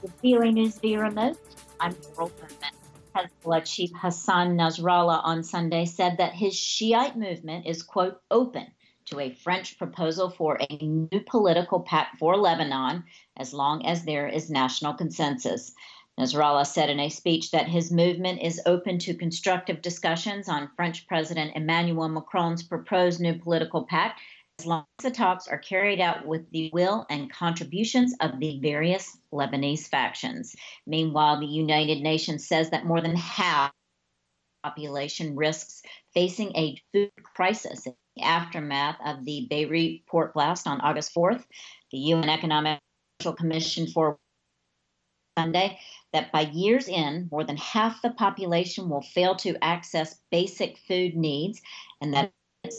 With VOA News via remote, I'm Laurel Bowman. Hezbollah chief Hassan Nasrallah on Sunday said that his Shiite movement is, quote, open to a French proposal for a new political pact for Lebanon as long as there is national consensus. Nasrallah said in a speech that his movement is open to constructive discussions on French President Emmanuel Macron's proposed new political pact, as long as the talks are carried out with the will and contributions of the various Lebanese factions. Meanwhile, the United Nations says that more than half the population risks facing a food crisis in the aftermath of the Beirut port blast on August 4th. The UN Economic and Social Commission for Sunday that by year's end, more than half the population will fail to access basic food needs, and that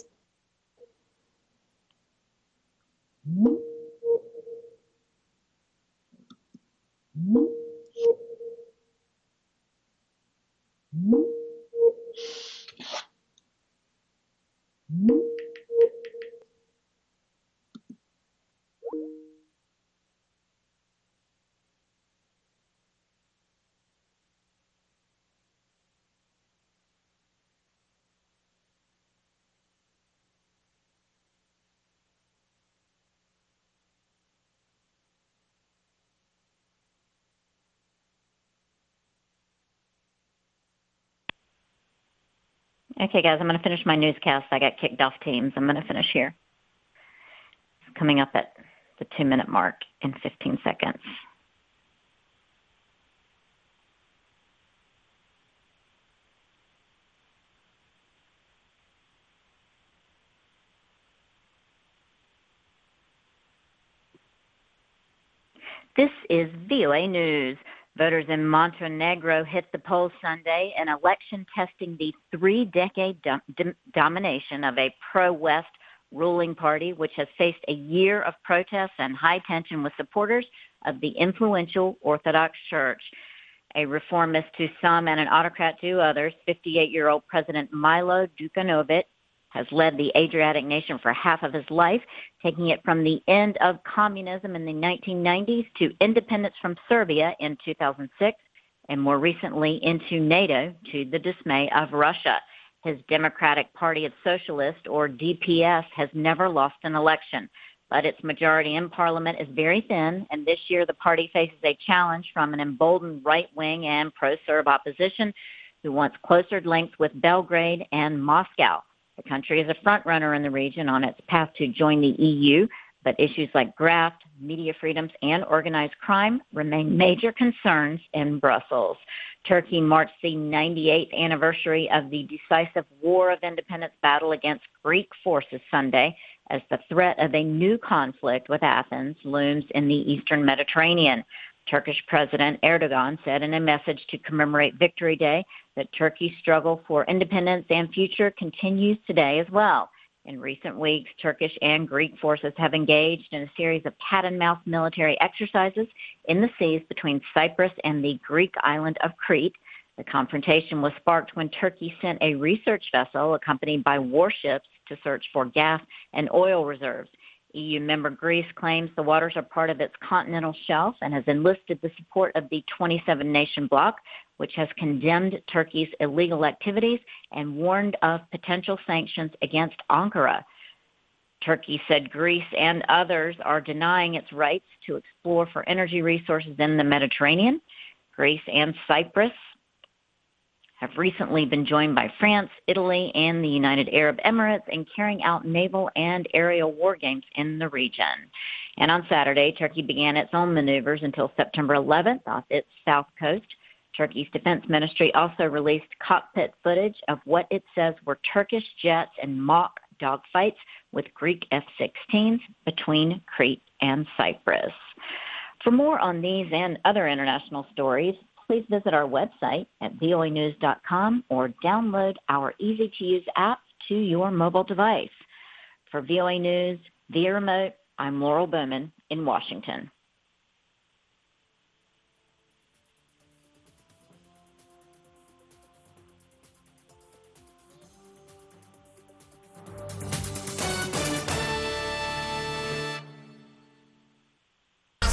Okay, guys, I'm going to finish my newscast. I got kicked off Teams. I'm going to finish here. It's coming up at the 2-minute mark in 15 seconds. This is VOA News. Voters in Montenegro hit the polls Sunday, an election testing the 3-decade domination of a pro-West ruling party, which has faced a year of protests and high tension with supporters of the influential Orthodox Church. A reformist to some and an autocrat to others, 58-year-old President Milo Djukanovic has led the Adriatic nation for half of his life, taking it from the end of communism in the 1990s to independence from Serbia in 2006, and more recently into NATO to the dismay of Russia. His Democratic Party of Socialists, or DPS, has never lost an election, but its majority in parliament is very thin, and this year the party faces a challenge from an emboldened right-wing and pro-Serb opposition who wants closer links with Belgrade and Moscow. The country is a front-runner in the region on its path to join the EU, but issues like graft, media freedoms, and organized crime remain major concerns in Brussels. Turkey marked the 98th anniversary of the decisive War of Independence battle against Greek forces Sunday, as the threat of a new conflict with Athens looms in the eastern Mediterranean. Turkish President Erdogan said in a message to commemorate Victory Day that Turkey's struggle for independence and future continues today as well. In recent weeks, Turkish and Greek forces have engaged in a series of cat-and-mouse military exercises in the seas between Cyprus and the Greek island of Crete. The confrontation was sparked when Turkey sent a research vessel accompanied by warships to search for gas and oil reserves. EU member Greece claims the waters are part of its continental shelf and has enlisted the support of the 27-nation bloc, which has condemned Turkey's illegal activities and warned of potential sanctions against Ankara. Turkey said Greece and others are denying its rights to explore for energy resources in the Mediterranean. Greece and Cyprus have recently been joined by France, Italy, and the United Arab Emirates in carrying out naval and aerial war games in the region. And on Saturday, Turkey began its own maneuvers until September 11th off its south coast. Turkey's defense ministry also released cockpit footage of what it says were Turkish jets and mock dogfights with Greek F-16s between Crete and Cyprus. For more on these and other international stories, please visit our website at voanews.com or download our easy-to-use app to your mobile device. For VOA News via remote, I'm Laurel Bowman in Washington.